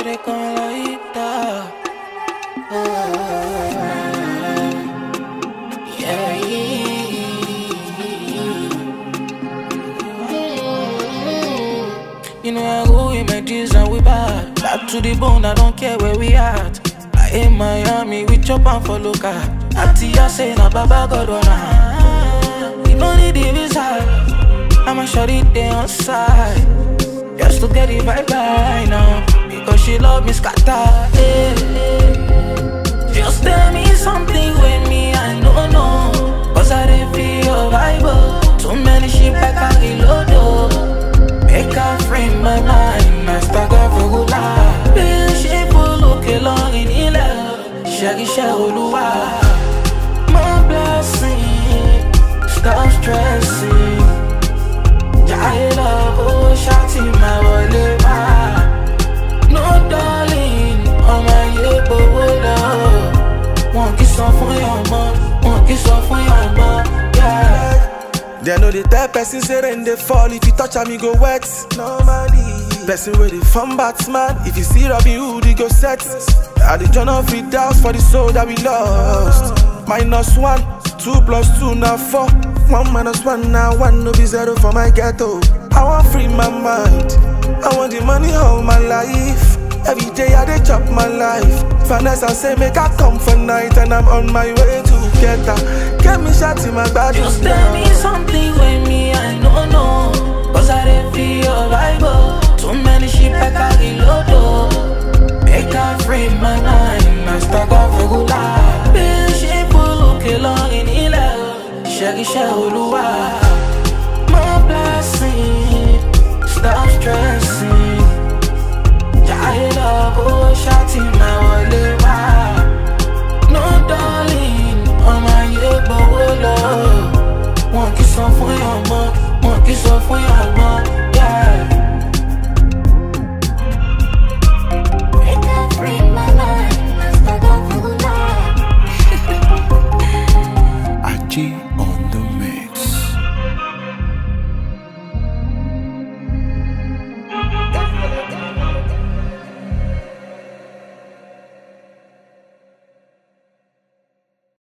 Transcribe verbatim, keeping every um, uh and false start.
seré con la guitarra. Yeah, you know I go with my G's and we bad. Back to the bone, I don't care where we at. I in Miami, we chop and follow car. Atia say na baba God wanna. We don't need the visa. I'ma shut it down on side. Just to get it right by now. Because she love me scatter. Hey, hey. Just tell me something with me, I don't know. Cause I didn't feel your vibe. Too many shit I can't reload. Make her frame my mind. I start off a good life. Be shape will look along in Ila. Shaggy Shaolua. My blessing. Stop stressing. I love oh, shouting my wallet. No darling, oh my yeah, but love. One kiss off for your mom, one kiss off for your mom, yeah. They know the type person say rain they fall. If you touch me go wet. Normally, person with the fun batsman. If you see Robin Hood, he go set. At the journal of it doubts for the soul that we lost. Minus one, two plus two now four. One minus one now one no be zero for my ghetto. I want free my mind. I want the money all my life. Every day I dey chop my life. Vanessa say make I come for night and I'm on my way to get her. Get me shot in my body. Just tell me something with me, I don't know. Cause I didn't feel your vibe. Too many shit I can't reload. Make her free my mind. I start off a good life. Be shape will look along in Ila. Shaggy Shaolua.